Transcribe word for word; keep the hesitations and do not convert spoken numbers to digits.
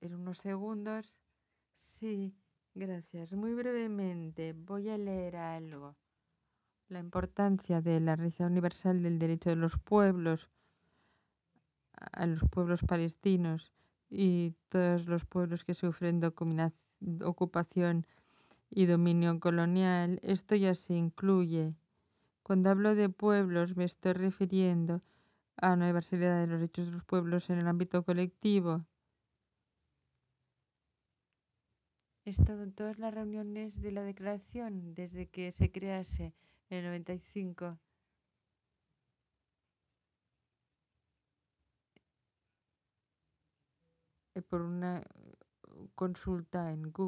en unos segundos. Sí, gracias. Muy brevemente voy a leer algo. La importancia de la Declaración Universal del Derecho de los Pueblos, a los pueblos palestinos y todos los pueblos que sufren ocupación y dominio colonial. Esto ya se incluye. Cuando hablo de pueblos me estoy refiriendo a una diversidad de los derechos de los pueblos en el ámbito colectivo. He estado en todas las reuniones de la declaración desde que se crease en el noventa y cinco. Por una consulta en Google.